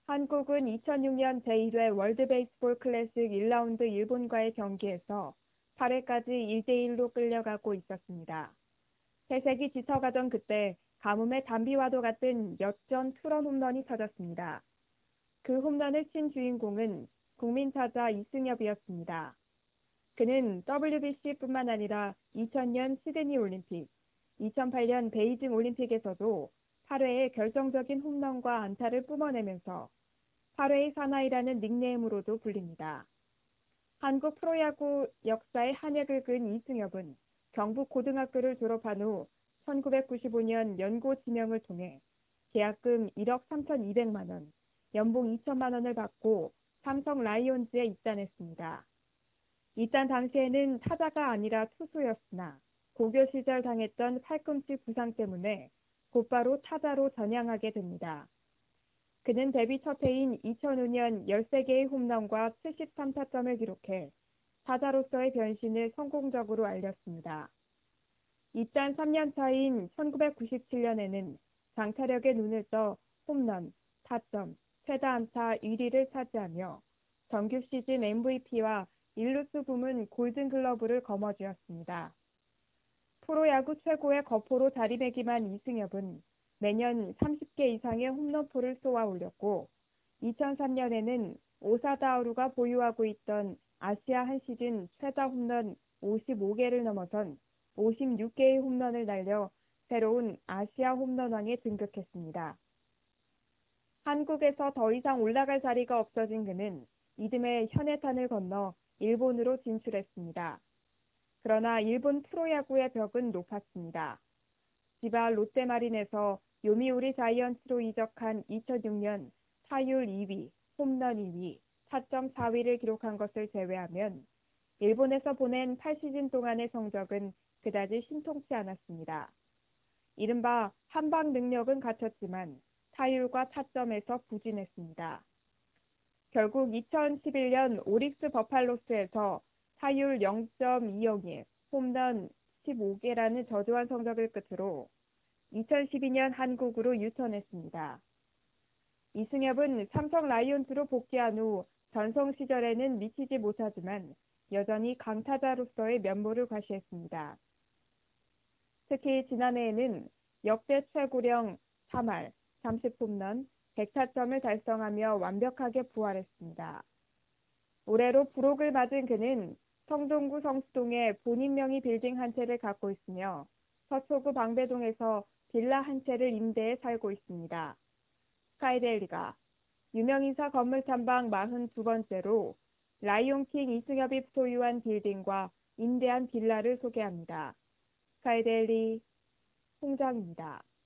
한국은 2006년 제1회 월드베이스볼 클래식 1라운드 일본과의 경기에서 8회까지 1대1로 끌려가고 있었습니다. 태색이 짙어가던 그때 가뭄의 단비와도 같은 역전 투런 홈런이 터졌습니다. 그 홈런을 친 주인공은 국민 타자 이승엽이었습니다. 그는 WBC뿐만 아니라 2000년 시드니 올림픽, 2008년 베이징 올림픽에서도 8회에 결정적인 홈런과 안타를 뿜어내면서 8회의 사나이라는 닉네임으로도 불립니다. 한국 프로야구 역사의 한 획을 그은 이승엽은 경북고등학교를 졸업한 후 1995년 연고 지명을 통해 계약금 1억 3,200만 원, 연봉 2천만 원을 받고 삼성 라이온즈에 입단했습니다. 입단 당시에는 타자가 아니라 투수였으나 고교 시절 당했던 팔꿈치 부상 때문에 곧바로 타자로 전향하게 됩니다. 그는 데뷔 첫 해인 2005년 13개의 홈런과 73타점을 기록해 타자로서의 변신을 성공적으로 알렸습니다. 입단 3년 차인 1997년에는 장타력에 눈을 떠 홈런, 타점, 최다 안타 1위를 차지하며 정규 시즌 MVP와 일루수 부문 골든글러브를 거머쥐었습니다. 프로야구 최고의 거포로 자리매김한 이승엽은 매년 30개 이상의 홈런포를 쏘아 올렸고 2003년에는 오사다우루가 보유하고 있던 아시아 한 시즌 최다 홈런 55개를 넘어선 56개의 홈런을 날려 새로운 아시아 홈런왕에 등극했습니다. 한국에서 더 이상 올라갈 자리가 없어진 그는 이듬해 현해탄을 건너 일본으로 진출했습니다. 그러나 일본 프로야구의 벽은 높았습니다. 지바 롯데마린에서 요미우리 자이언츠로 이적한 2006년 타율 2위, 홈런 2위, 타점 4위를 기록한 것을 제외하면 일본에서 보낸 8시즌 동안의 성적은 그다지 신통치 않았습니다. 이른바 한방 능력은 갖췄지만 타율과 타점에서 부진했습니다. 결국 2011년 오릭스 버팔로스에서 타율 0.201, 홈런 15개라는 저조한 성적을 끝으로 2012년 한국으로 유턴했습니다. 이승엽은 삼성 라이온즈로 복귀한 후 전성 시절에는 미치지 못하지만 여전히 강타자로서의 면모를 과시했습니다. 특히 지난해에는 역대 최고령 3할, 30홈런, 100타점을 달성하며 완벽하게 부활했습니다. 올해로 부록을 맞은 그는 성동구 성수동에 본인 명의 빌딩 한 채를 갖고 있으며 서초구 방배동에서 빌라 한 채를 임대해 살고 있습니다. 스카이데일리가 유명인사 건물 탐방 42번째로 라이온킹 이승엽이 소유한 빌딩과 임대한 빌라를 소개합니다. 스카이데일리 홍정입니다.